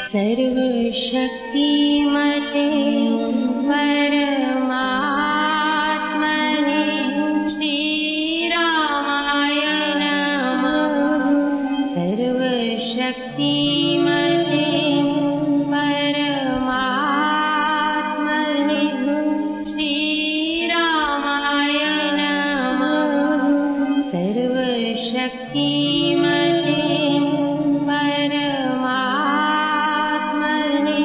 सर्वशक्तिमते परमात्मने श्रीरामाय नमः। सर्वशक्तिमते परमात्मने श्रीरामाय नमः। सर्वशक्तिमते परमात्मने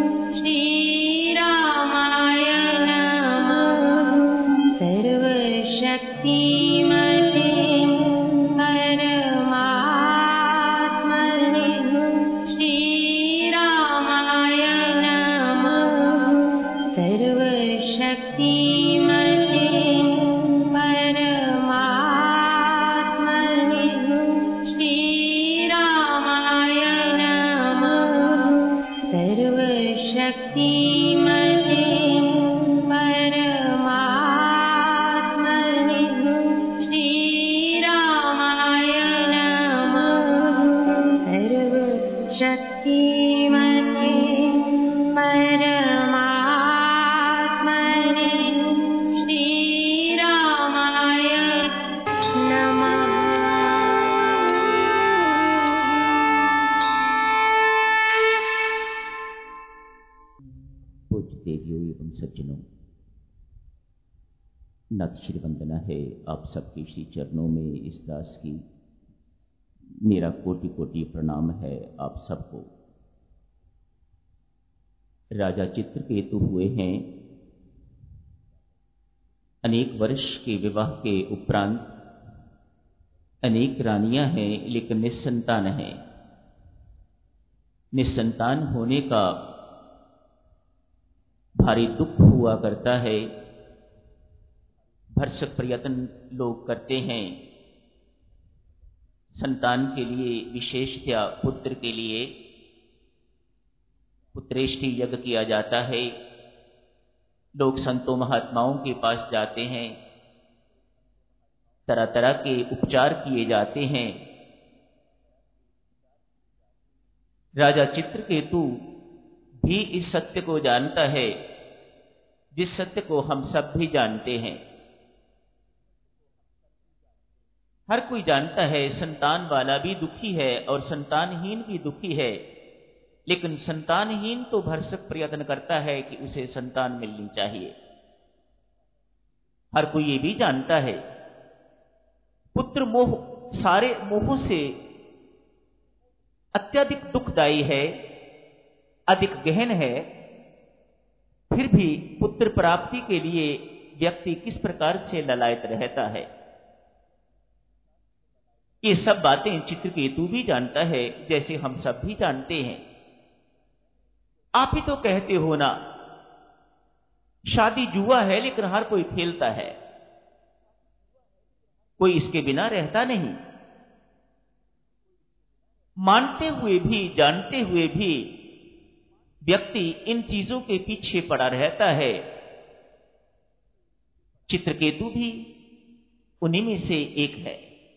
श्रीरामाय नमः। सर्वशक्तिमते परमात्मने श्रीरामाय नमः। सर्वशक्तिमते परमात्मने श्रीरामाय नमः। सर्वशक्तिमते परमात्मने श्रीरामाय नमः। सर्वशक्तिमते परमात्मने श्रीरामाय नमः। पूज्य देवियों एवं सज्जनों, नत श्री वंदना है आप सबके श्री चरणों में। इस दास की मेरा कोटि कोटि प्रणाम है आप सबको। राजा चित्रकेतु हुए हैं। अनेक वर्ष के विवाह के उपरांत अनेक रानियां हैं, लेकिन निस्संतान हैं। निस्संतान होने का भारी दुख हुआ करता है। भरसक प्रयत्न लोग करते हैं संतान के लिए, विशेषतया पुत्र के लिए पुत्रेष्टि यज्ञ किया जाता है। लोग संतों महात्माओं के पास जाते हैं, तरह तरह के उपचार किए जाते हैं। राजा चित्रकेतु भी इस सत्य को जानता है, जिस सत्य को हम सब भी जानते हैं। हर कोई जानता है संतान वाला भी दुखी है और संतानहीन भी दुखी है, लेकिन संतानहीन तो भरसक प्रयत्न करता है कि उसे संतान मिलनी चाहिए। हर कोई ये भी जानता है पुत्र मोह सारे मोहों से अत्यधिक दुखदायी है, अधिक गहन है। फिर भी पुत्र प्राप्ति के लिए व्यक्ति किस प्रकार से ललायत रहता है, ये सब बातें चित्रकेतु भी जानता है, जैसे हम सब भी जानते हैं। आप ही तो कहते हो ना, शादी जुआ है लेकिन हर कोई खेलता है, कोई इसके बिना रहता नहीं। मानते हुए भी, जानते हुए भी व्यक्ति इन चीजों के पीछे पड़ा रहता है। चित्रकेतु भी उन्हीं में से एक है।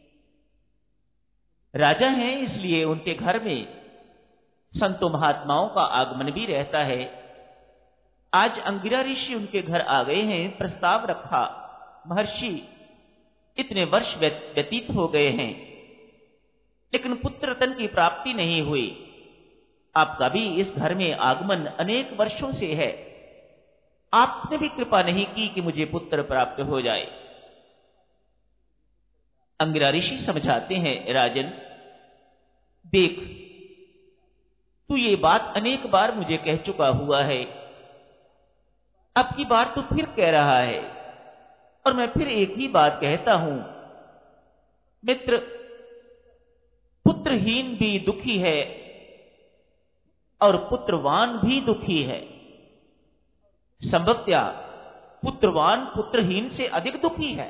राजा हैं, इसलिए उनके घर में संतों महात्माओं का आगमन भी रहता है। आज अंगिरा ऋषि उनके घर आ गए हैं, प्रस्ताव रखा, महर्षि इतने वर्ष व्यतीत हो गए हैं लेकिन पुत्र रतन की प्राप्ति नहीं हुई। आपका भी इस घर में आगमन अनेक वर्षों से है, आपने भी कृपा नहीं की कि मुझे पुत्र प्राप्त हो जाए। अंगिरा ऋषि समझाते हैं, राजन देख, तू ये बात अनेक बार मुझे कह चुका हुआ है, अब की बार तू फिर कह रहा है और मैं फिर एक ही बात कहता हूं। मित्र, पुत्रहीन भी दुखी है और पुत्रवान भी दुखी है। संभवतया पुत्रवान पुत्रहीन से अधिक दुखी है।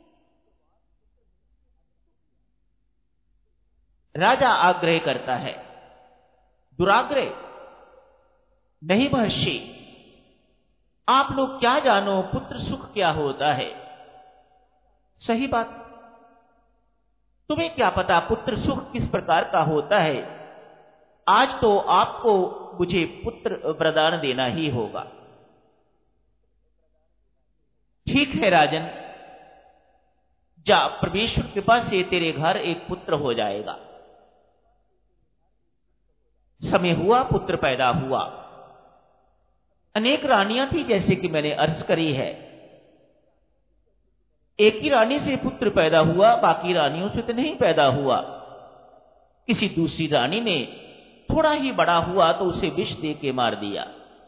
राजा आग्रह करता है, दुराग्रह नहीं महर्षि, आप लोग क्या जानो पुत्र सुख क्या होता है। सही बात, तुम्हें क्या पता पुत्र सुख किस प्रकार का होता है। आज तो आपको मुझे पुत्र वरदान देना ही होगा। ठीक है राजन, जा, परमेश्वर कृपा से तेरे घर एक पुत्र हो जाएगा। समय हुआ, पुत्र पैदा हुआ। अनेक रानियां थी, जैसे कि मैंने अर्ज करी है। एक ही रानी से पुत्र पैदा हुआ, बाकी रानियों से तो नहीं पैदा हुआ। किसी दूसरी रानी ने थोड़ा ही बड़ा हुआ तो उसे विष दे के मार दिया।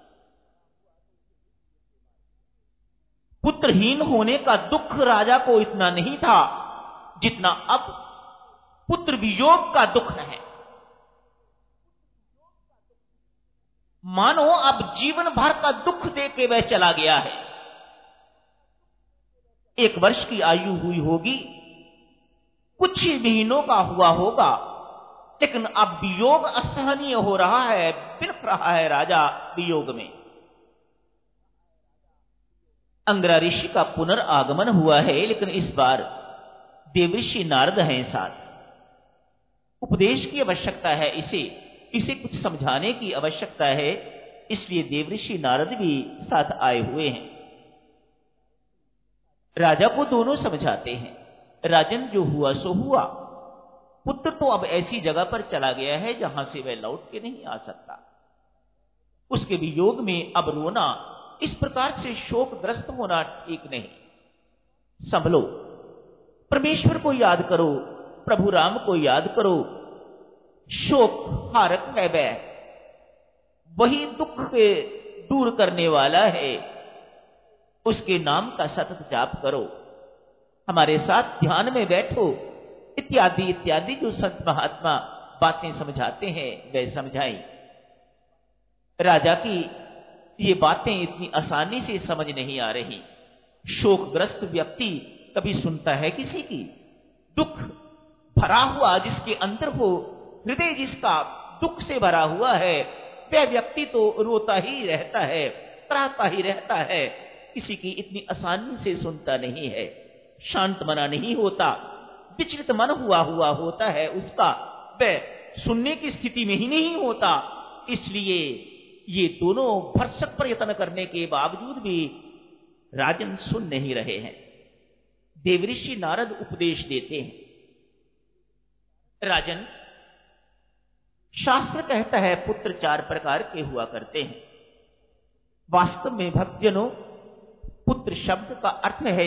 पुत्रहीन होने का दुख राजा को इतना नहीं था जितना अब पुत्र वियोग का दुख है। मानो अब जीवन भर का दुख दे के वह चला गया है। 1 वर्ष की आयु हुई होगी, कुछ ही महीनों का हुआ होगा, लेकिन अब वियोग असहनीय हो रहा है, बिलख रहा है राजा वियोग में। अंगिरा ऋषि का पुनर्आगमन हुआ है, लेकिन इस बार देवऋषि नारद हैं साथ। उपदेश की आवश्यकता है, इसे कुछ समझाने की आवश्यकता है, इसलिए देवऋषि नारद भी साथ आए हुए हैं। राजा को दोनों समझाते हैं। राजन, जो हुआ सो हुआ। पुत्र तो अब ऐसी जगह पर चला गया है जहां से वह लौट के नहीं आ सकता। उसके वियोग में अब रोना, इस प्रकार से शोकग्रस्त होना ठीक नहीं। संभलो, परमेश्वर को याद करो, प्रभु राम को याद करो। शोक हारक है वह, वही दुख के दूर करने वाला है। उसके नाम का सतत जाप करो, हमारे साथ ध्यान में बैठो, इत्यादि इत्यादि जो संत महात्मा बातें समझाते हैं वह समझाई। राजा की ये बातें इतनी आसानी से समझ नहीं आ रही। शोकग्रस्त व्यक्ति कभी सुनता है किसी की? दुख भरा हुआ जिसके अंदर हो, हृदय जिसका दुख से भरा हुआ है, वह व्यक्ति तो रोता ही रहता है, त्राहता ही रहता है। किसी की इतनी आसानी से सुनता नहीं है, शांत मना नहीं होता, विचलित मन हुआ होता है उसका, वह सुनने की स्थिति में ही नहीं होता। इसलिए ये दोनों भरसक प्रयत्न करने के बावजूद भी राजन सुन नहीं रहे हैं। देवऋषि नारद उपदेश देते हैं। राजन, शास्त्र कहता है पुत्र 4 प्रकार के हुआ करते हैं। वास्तव में भक्तजनों, पुत्र शब्द का अर्थ है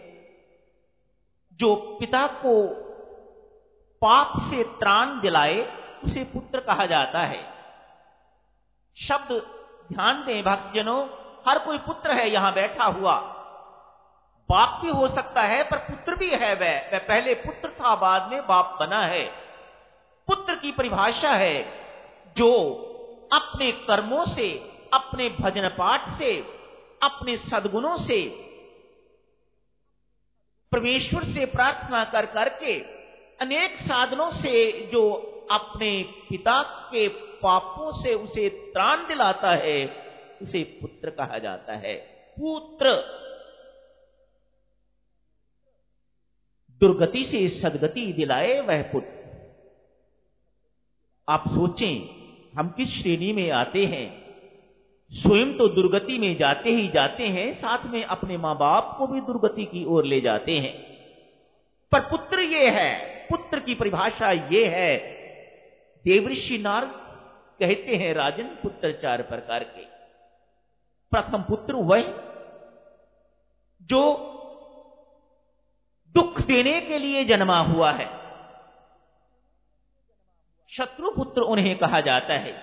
जो पिता को पाप से त्राण दिलाए, उसे पुत्र कहा जाता है। शब्द ध्यान दें भक्तजनों, हर कोई पुत्र है यहां बैठा हुआ। बाप भी हो सकता है पर पुत्र भी है। वह पहले पुत्र था, बाद में बाप बना है। पुत्र की परिभाषा है जो अपने कर्मों से, अपने भजन पाठ से, अपने सद्गुणों से, परमेश्वर से प्रार्थना कर करके, अनेक साधनों से जो अपने पिता के पापों से उसे त्राण दिलाता है, उसे पुत्र कहा जाता है। पुत्र दुर्गति से सदगति दिलाए वह पुत्र। आप सोचें, हम किस श्रेणी में आते हैं? स्वयं तो दुर्गति में जाते ही जाते हैं, साथ में अपने मां बाप को भी दुर्गति की ओर ले जाते हैं। पर पुत्र ये है, पुत्र की परिभाषा ये है। देवऋषि नारद कहते हैं राजन, पुत्र 4 प्रकार के। प्रथम पुत्र वह जो दुख देने के लिए जन्मा हुआ है। शत्रु पुत्र उन्हें कहा जाता है।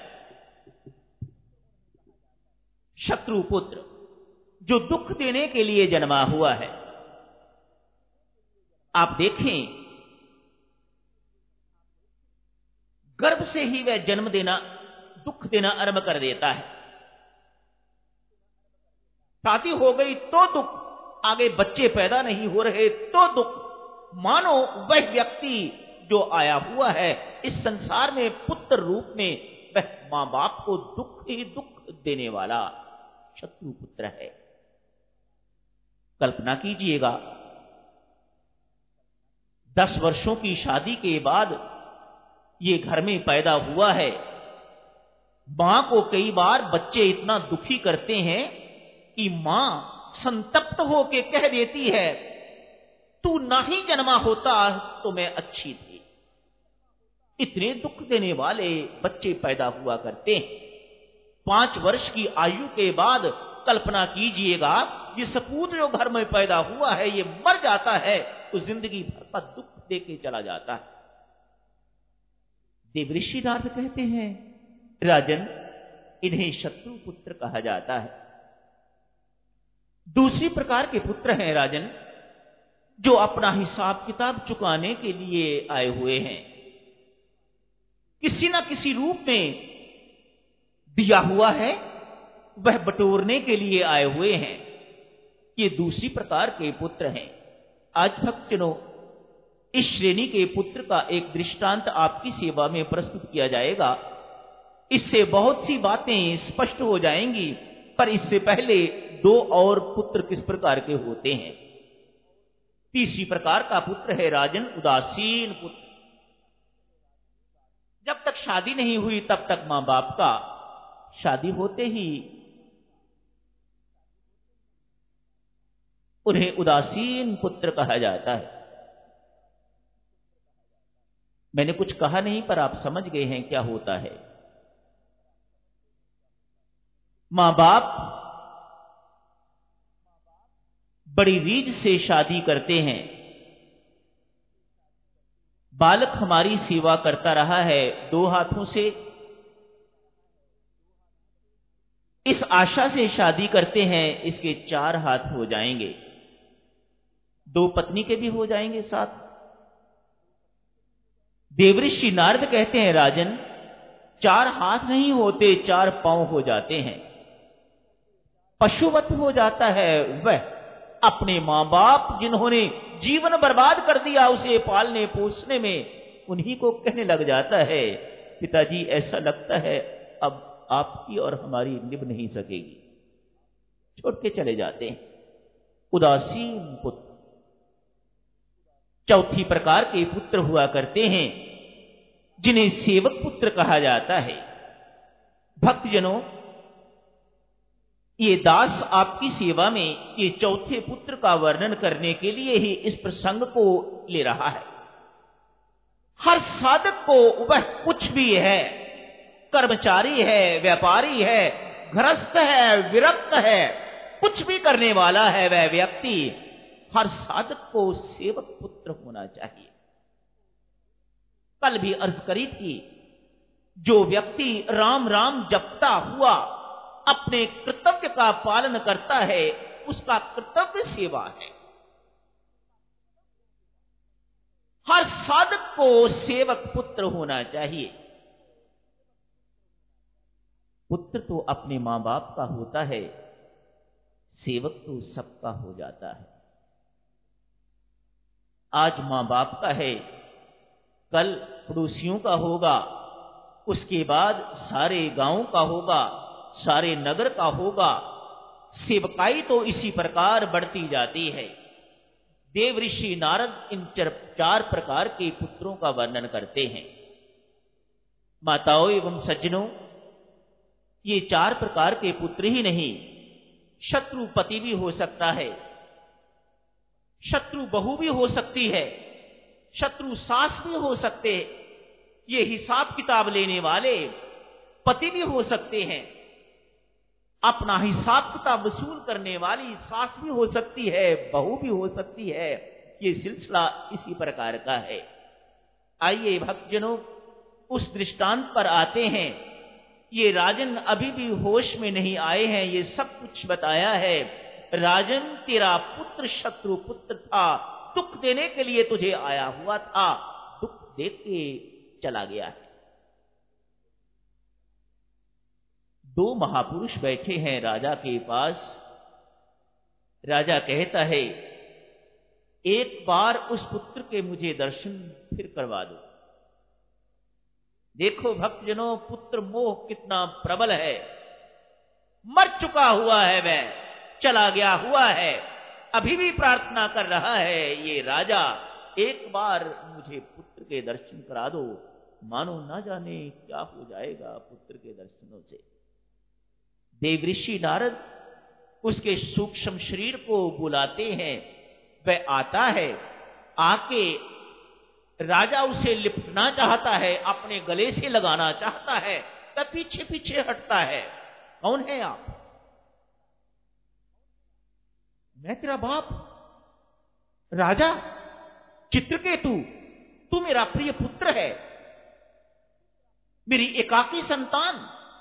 शत्रु पुत्र जो दुख देने के लिए जन्मा हुआ है। आप देखें, गर्भ से ही वह जन्म देना, दुख देना आरंभ कर देता है। शादी हो गई तो दुख, आगे बच्चे पैदा नहीं हो रहे तो दुख। मानो वह व्यक्ति जो आया हुआ है इस संसार में पुत्र रूप में, वह मां बाप को दुख ही दुख देने वाला शत्रु पुत्र है। कल्पना कीजिएगा, 10 वर्षों की शादी के बाद ये घर में पैदा हुआ है, मां को कई बार बच्चे इतना दुखी करते हैं कि मां संतप्त होकर कह देती है, तू ना ही जन्मा होता तो मैं अच्छी थी। इतने दुख देने वाले बच्चे पैदा हुआ करते हैं। 5 वर्ष की आयु के बाद कल्पना कीजिएगा, ये सपूत जो घर में पैदा हुआ है ये मर जाता है तो जिंदगी भर का दुख देके चला जाता है। देवऋषि नारद कहते हैं, राजन, इन्हें शत्रु पुत्र कहा जाता है। दूसरी प्रकार के पुत्र हैं राजन, जो अपना हिसाब किताब चुकाने के लिए आए हुए हैं, किसी न किसी रूप में दिया हुआ है वह बटोरने के लिए आए हुए हैं। ये दूसरी प्रकार के पुत्र हैं। आज भक्तजनों, इस श्रेणी के पुत्र का एक दृष्टांत आपकी सेवा में प्रस्तुत किया जाएगा। इससे बहुत सी बातें स्पष्ट हो जाएंगी, पर इससे पहले 2 और पुत्र किस प्रकार के होते हैं। तीसरी प्रकार का पुत्र है राजन, उदासीन पुत्र। जब तक शादी नहीं हुई तब तक मां बाप का, शादी होते ही उन्हें उदासीन पुत्र कहा जाता है। मैंने कुछ कहा नहीं, पर आप समझ गए हैं क्या होता है। मां बाप बड़ी रीझ से शादी करते हैं। बालक हमारी सेवा करता रहा है 2 हाथों से, इस आशा से शादी करते हैं इसके 4 हाथ हो जाएंगे, 2 पत्नी के भी हो जाएंगे साथ। देवऋषि नारद कहते हैं, राजन, 4 हाथ नहीं होते, 4 पांव हो जाते हैं। पशुवत हो जाता है वह अपने मां बाप जिन्होंने जीवन बर्बाद कर दिया उसे पालने पोसने में, उन्हीं को कहने लग जाता है, पिताजी ऐसा लगता है अब आपकी और हमारी निभ नहीं सकेगी, छोड़ के चले जाते हैं। उदासीन पुत्र। चौथी प्रकार के पुत्र हुआ करते हैं जिन्हें सेवक पुत्र कहा जाता है। भक्तजनों, ये दास आपकी सेवा में ये चौथे पुत्र का वर्णन करने के लिए ही इस प्रसंग को ले रहा है। हर साधक को वह कुछ भी है, कर्मचारी है, व्यापारी है, गृहस्थ है, विरक्त है, कुछ भी करने वाला है वह व्यक्ति, हर साधक को सेवक पुत्र होना चाहिए। कल भी अर्ज करी थी, जो व्यक्ति राम राम जपता हुआ अपने कर्तव्य का पालन करता है उसका कर्तव्य सेवा है। हर साधक को सेवक पुत्र होना चाहिए। पुत्र तो अपने मां बाप का होता है, सेवक तो सबका हो जाता है। आज मां बाप का है, कल पड़ोसियों का होगा, उसके बाद सारे गांव का होगा, सारे नगर का होगा। सेवकाई तो इसी प्रकार बढ़ती जाती है। देवऋषि नारद इन 4 प्रकार के पुत्रों का वर्णन करते हैं। माताओं एवं सज्जनों, ये 4 प्रकार के पुत्र ही नहीं, शत्रु पति भी हो सकता है, शत्रु बहू भी हो सकती है, शत्रु सास भी हो सकते हैं, ये हिसाब किताब लेने वाले पति भी हो सकते हैं, अपना हिसाब किताब वसूल करने वाली सास भी हो सकती है, बहू भी हो सकती है। ये सिलसिला इसी प्रकार का है। आइए भक्तजनों, उस दृष्टांत पर आते हैं। ये राजन अभी भी होश में नहीं आए हैं, ये सब कुछ बताया है। राजन, तेरा पुत्र शत्रु पुत्र था, दुख देने के लिए तुझे आया हुआ था, दुख देख के चला गया है। 2 महापुरुष बैठे हैं राजा के पास। राजा कहता है, एक बार उस पुत्र के मुझे दर्शन फिर करवा दो। देखो भक्तजनों, पुत्र मोह कितना प्रबल है। मर चुका हुआ है, वह चला गया हुआ है, अभी भी प्रार्थना कर रहा है ये राजा, एक बार मुझे पुत्र के दर्शन करा दो। मानो ना जाने क्या हो जाएगा पुत्र के दर्शनों से। देवऋषि नारद उसके सूक्ष्म शरीर को बुलाते हैं, वह आता है, आके राजा उसे लिपटना चाहता है, अपने गले से लगाना चाहता है, वह पीछे पीछे हटता है। कौन है आप? मैं तेरा बाप राजा चित्रकेतु, तू मेरा प्रिय पुत्र है, मेरी एकाकी संतान।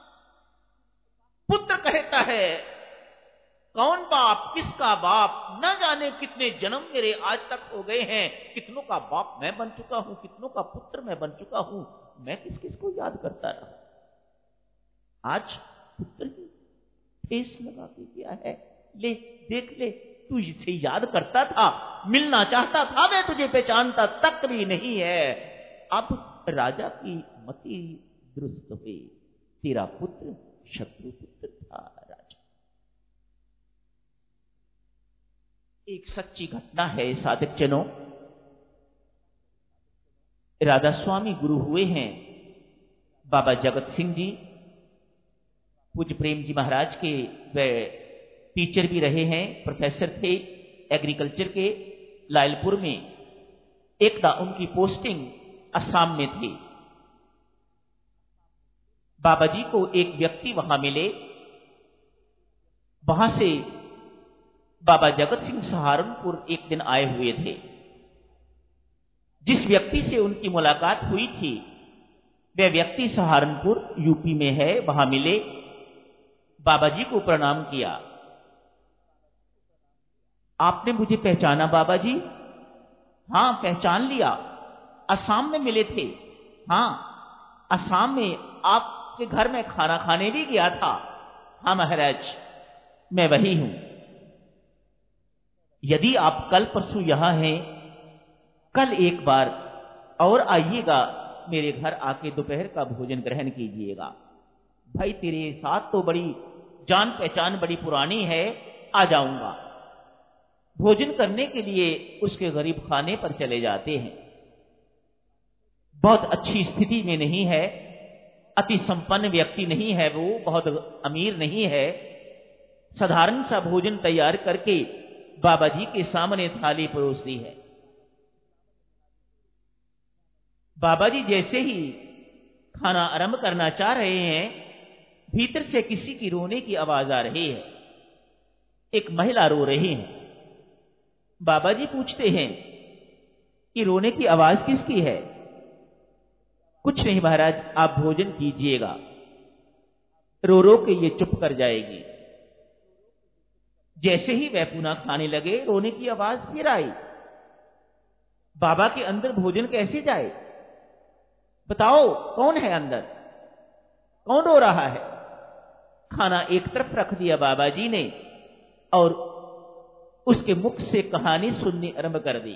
पुत्र कहता है, कौन बाप, किसका बाप? न जाने कितने जन्म मेरे आज तक हो गए हैं, कितनों का बाप मैं बन चुका हूं, कितनों का पुत्र मैं बन चुका हूं, मैं किस किस को याद करता रहा। आज पुत्र की ठेस लगा के क्या है, ले देख ले, तू इसे याद करता था, मिलना चाहता था, मैं तुझे पहचानता तक भी नहीं है। अब राजा की मति दुरुस्त हुई, तेरा पुत्र शत्रु पुत्र था राजा। एक सच्ची घटना है साधक जनों। राधा स्वामी गुरु हुए हैं बाबा जगत सिंह जी, पूज्य प्रेम जी महाराज के वे टीचर भी रहे हैं, प्रोफेसर थे एग्रीकल्चर के लायलपुर में। एकदा उनकी पोस्टिंग असम में थी। बाबा जी को एक व्यक्ति वहां मिले, वहां से बाबा जगत सिंह सहारनपुर एक दिन आए हुए थे। जिस व्यक्ति से उनकी मुलाकात हुई थी वह व्यक्ति सहारनपुर यूपी में है, वहां मिले, बाबा जी को प्रणाम किया। आपने मुझे पहचाना बाबा जी? हां पहचान लिया, असम में मिले थे। हां असम में आपके घर में खाना खाने भी गया था। हां महाराज मैं वही हूं। यदि आप कल परसों यहां हैं, कल एक बार और आइएगा, मेरे घर आके दोपहर का भोजन ग्रहण कीजिएगा। भाई तेरे साथ तो बड़ी जान पहचान बड़ी पुरानी है, आ जाऊंगा। भोजन करने के लिए उसके गरीब खाने पर चले जाते हैं। बहुत अच्छी स्थिति में नहीं है, अति संपन्न व्यक्ति नहीं है वो, बहुत अमीर नहीं है। साधारण सा भोजन तैयार करके बाबा जी के सामने थाली परोस दी है। बाबा जी जैसे ही खाना आरंभ करना चाह रहे हैं, भीतर से किसी की रोने की आवाज आ रही है। एक महिला रो रही है। बाबा जी पूछते हैं कि रोने की आवाज किसकी है? कुछ नहीं महाराज, आप भोजन कीजिएगा, रो रो के ये चुप कर जाएगी। जैसे ही वह पुनः खाने लगे, रोने की आवाज फिर आई। बाबा के अंदर भोजन कैसे जाए? बताओ कौन है अंदर, कौन रो रहा है? खाना एक तरफ रख दिया बाबा जी ने और उसके मुख से कहानी सुननी आरंभ कर दी।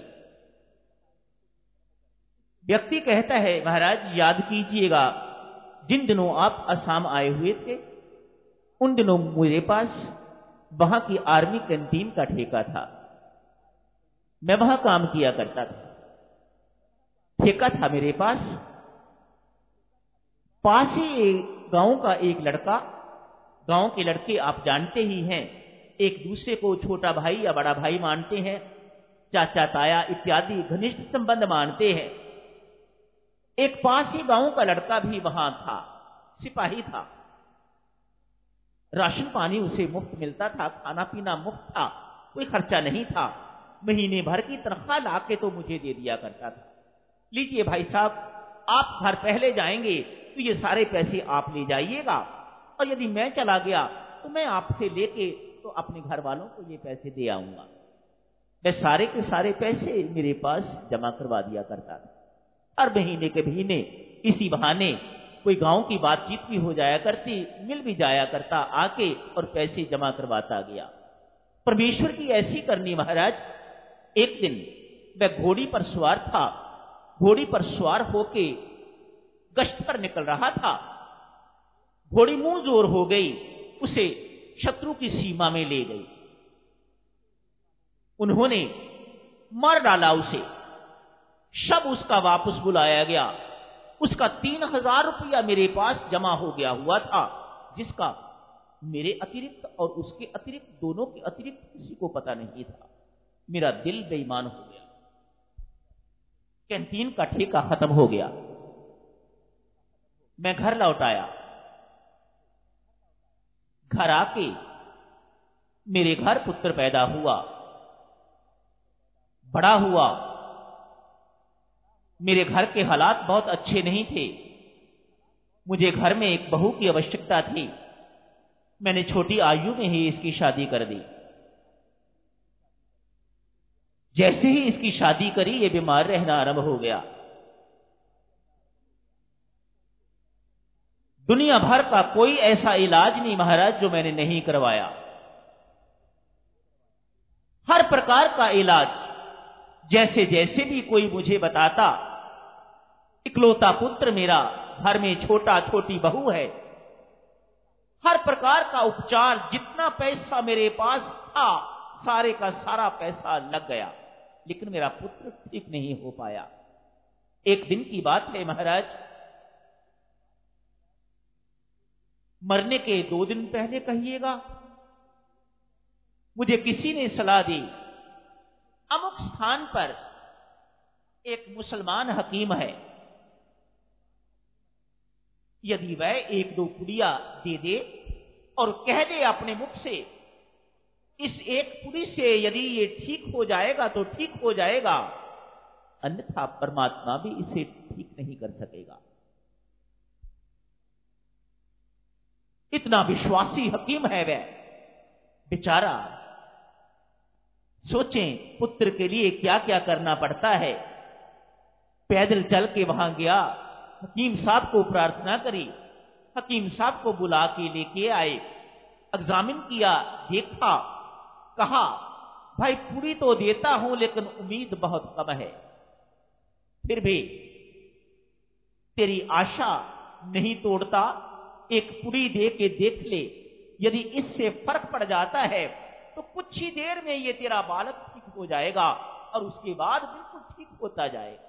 व्यक्ति कहता है, महाराज याद कीजिएगा, जिन दिनों आप असम आए हुए थे, उन दिनों मेरे पास वहां की आर्मी कैंटीन का ठेका था। मैं वहां काम किया करता था, ठेका था मेरे पास। पास ही गांव का एक लड़का, गांव के लड़के आप जानते ही हैं, एक दूसरे को छोटा भाई या बड़ा भाई मानते हैं, चाचा ताया इत्यादि घनिष्ठ संबंध मानते हैं। एक पास ही गांव का लड़का भी वहां था, सिपाही था। राशन पानी उसे मुफ्त मिलता था, खाना पीना मुफ्त था, कोई खर्चा नहीं था। महीने भर की तनख्वाह लाके तो मुझे दे दिया करता था। लीजिए भाई साहब, आप घर पहले जाएंगे तो ये सारे पैसे आप ले जाइएगा, और यदि मैं चला गया तो मैं आपसे लेके तो अपने घर वालों को ये पैसे दे आऊंगा। मैं सारे के सारे पैसे मेरे पास जमा करवा दिया करता था। हर महीने के महीने इसी बहाने कोई गांव की बातचीत भी हो जाया करती, मिल भी जाया करता, आके और पैसे जमा करवाता गया। परमेश्वर की ऐसी करनी महाराज। एक दिन वह घोड़ी पर सवार था, घोड़ी पर सवार होके गश्त पर निकल रहा था। घोड़ी मुंह जोर हो गई, उसे शत्रु की सीमा में ले गई। उन्होंने मार डाला उसे। शब उसका वापस बुलाया गया, उसका 3,000 रुपया मेरे पास जमा हो गया हुआ था, जिसका मेरे अतिरिक्त और उसके अतिरिक्त, दोनों के अतिरिक्त किसी को पता नहीं था। मेरा दिल बेईमान हो गया। कैंटीन का ठेका खत्म हो गया। मैं घर लौट आया। घर आके मेरे घर पुत्र पैदा हुआ, बड़ा हुआ। मेरे घर के हालात बहुत अच्छे नहीं थे। मुझे घर में एक बहू की आवश्यकता थी। मैंने छोटी आयु में ही इसकी शादी कर दी। जैसे ही इसकी शादी करी, ये बीमार रहना आरंभ हो गया। दुनिया भर का कोई ऐसा इलाज नहीं महाराज जो मैंने नहीं करवाया। हर प्रकार का इलाज, जैसे जैसे भी कोई मुझे बताता, इकलौता पुत्र मेरा, घर में छोटा छोटी बहू है, हर प्रकार का उपचार, जितना पैसा मेरे पास था सारे का सारा पैसा लग गया, लेकिन मेरा पुत्र ठीक नहीं हो पाया। एक दिन की बात है महाराज, मरने के 2 दिन पहले कहिएगा, मुझे किसी ने सलाह दी, अमुक स्थान पर एक मुसलमान हकीम है, यदि वह 1-2 पुड़िया दे दे और कह दे अपने मुख से, इस एक पुड़ी से यदि ये ठीक हो जाएगा तो ठीक हो जाएगा, अन्यथा परमात्मा भी इसे ठीक नहीं कर सकेगा। इतना विश्वासी हकीम है वह बेचारा। सोचें पुत्र के लिए क्या क्या करना पड़ता है। पैदल चल के वहां गया, हकीम साहब को प्रार्थना करी, हकीम साहब को बुला के लेके आए, एग्जामिन किया, देखा, कहा भाई पूरी तो देता हूं लेकिन उम्मीद बहुत कम है, फिर भी तेरी आशा नहीं तोड़ता, एक पुड़ी दे के देख ले, यदि इससे फर्क पड़ जाता है तो कुछ ही देर में ये तेरा बालक ठीक हो जाएगा और उसके बाद बिल्कुल ठीक होता जाएगा।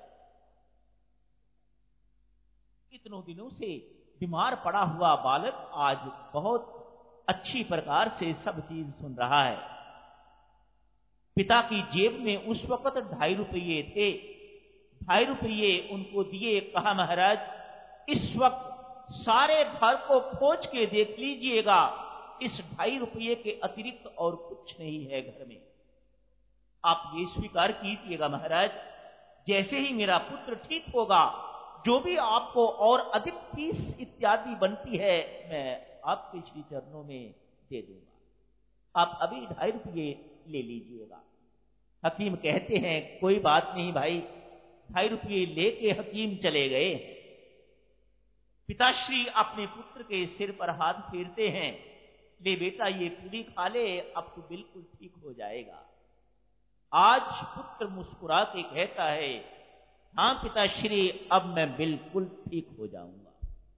इतनों दिनों से बीमार पड़ा हुआ बालक आज बहुत अच्छी प्रकार से सब चीज सुन रहा है। पिता की जेब में उस वक्त 2.5 रुपये थे। 2.5 रुपये उनको दिए, कहा महाराज इस वक्त सारे घर को खोज के देख लीजिएगा, इस 2.5 रुपये के अतिरिक्त और कुछ नहीं है घर में। आप ये स्वीकार कीजिएगा महाराज, जैसे ही मेरा पुत्र ठीक होगा, जो भी आपको और अधिक फीस इत्यादि बनती है मैं आपके श्री चरणों में दे दूंगा, आप अभी 2.5 रुपये ले लीजिएगा। हकीम कहते हैं कोई बात नहीं भाई। 2.5 रुपये लेके हकीम चले गए। पिताश्री अपने पुत्र के सिर पर हाथ फेरते हैं, ले बेटा ये पूरी खा ले, अब तो बिल्कुल ठीक हो जाएगा। आज पुत्र मुस्कुरा के कहता है, हां पिताश्री अब मैं बिल्कुल ठीक हो जाऊंगा।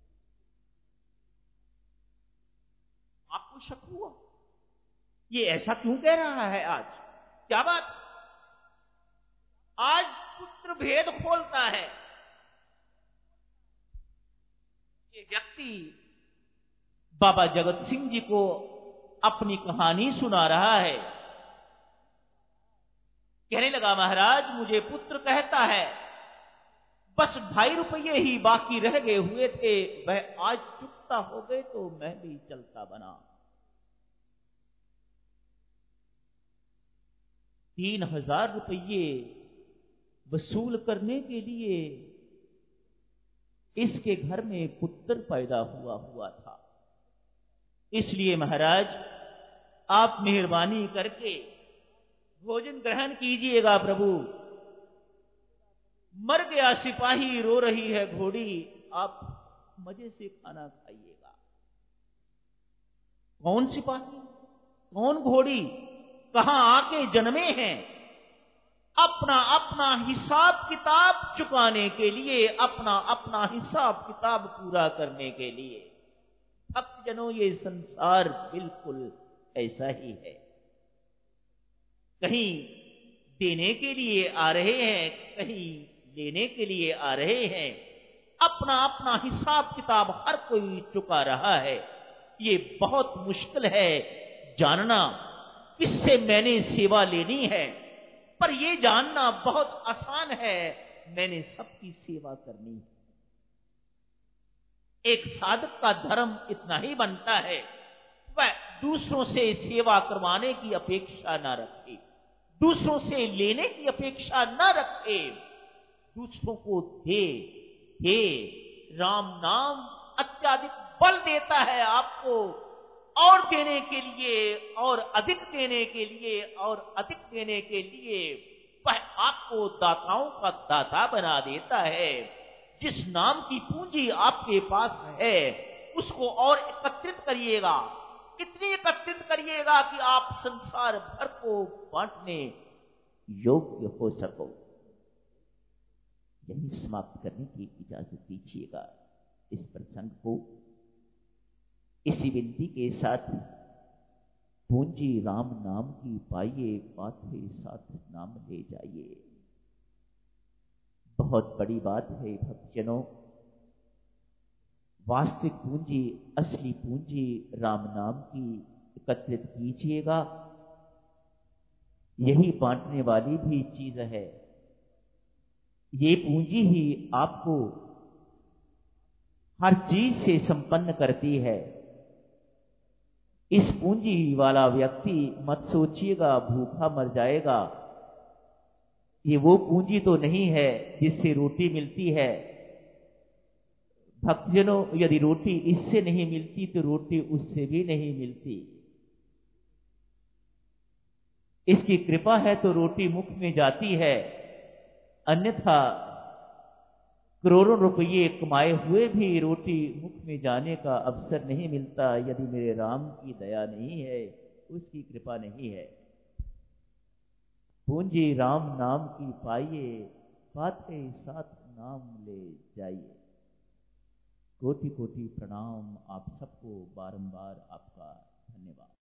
आपको शक हुआ, ये ऐसा क्यों कह रहा है? आज क्या बात? आज पुत्र भेद खोलता है। ये व्यक्ति बाबा जगत सिंह जी को अपनी कहानी सुना रहा है। कहने लगा महाराज मुझे पुत्र कहता है बस 2.5 रुपये ही बाकी रह गए हुए थे, वह आज चुकता हो गए तो मैं भी चलता बना। 3,000 रुपये वसूल करने के लिए इसके घर में पुत्र पैदा हुआ था। इसलिए महाराज आप मेहरबानी करके भोजन ग्रहण कीजिएगा प्रभु। मर गया सिपाही, रो रही है घोड़ी, आप मजे से खाना खाइएगा। कौन सिपाही, कौन घोड़ी, कहां आके जन्मे हैं? अपना अपना हिसाब किताब चुकाने के लिए, अपना अपना हिसाब किताब पूरा करने के लिए। भक्तजनों ये संसार बिल्कुल ऐसा ही है। कहीं देने के लिए आ रहे हैं, कहीं लेने के लिए आ रहे हैं। अपना अपना हिसाब किताब हर कोई चुका रहा है। ये बहुत मुश्किल है जानना किससे मैंने सेवा लेनी है, पर यह जानना बहुत आसान है मैंने सबकी सेवा करनी है। एक साधक का धर्म इतना ही बनता है, वह दूसरों से सेवा करवाने की अपेक्षा न रखे, दूसरों से लेने की अपेक्षा न रखे, दूसरों को दे। हे राम नाम अत्याधिक बल देता है आपको और देने के लिए, और अधिक देने के लिए, और अधिक देने के लिए। वह आपको दाताओं का दाता बना देता है। जिस नाम की पूंजी आपके पास है उसको और एकत्रित करिएगा, इतनी एकत्रित करिएगा कि आप संसार भर को बांटने योग्य हो सको। यही समाप्त करने की इजाजत दीजिएगा इस प्रसंग को। इसी विनती के साथ पूंजी राम नाम की पाइए, पाथे साथ नाम ले जाइए। बहुत बड़ी बात है भक्तजनों, वास्तविक पूंजी, असली पूंजी राम नाम की एकत्रित कीजिएगा। यही बांटने वाली भी चीज है। ये पूंजी ही आपको हर चीज से संपन्न करती है। इस पूंजी वाला व्यक्ति मत सोचिएगा भूखा मर जाएगा। ये वो पूंजी तो नहीं है जिससे रोटी मिलती है। भक्तजनों, यदि रोटी इससे नहीं मिलती तो रोटी उससे भी नहीं मिलती। इसकी कृपा है तो रोटी मुख में जाती है, अन्यथा करोड़ों रुपये कमाए हुए भी रोटी मुख में जाने का अवसर नहीं मिलता यदि मेरे राम की दया नहीं है, उसकी कृपा नहीं है। पूंजी राम नाम की पाइए, पाथे साथ नाम ले जाइए। कोटि कोटि प्रणाम आप सबको, बारंबार आपका धन्यवाद।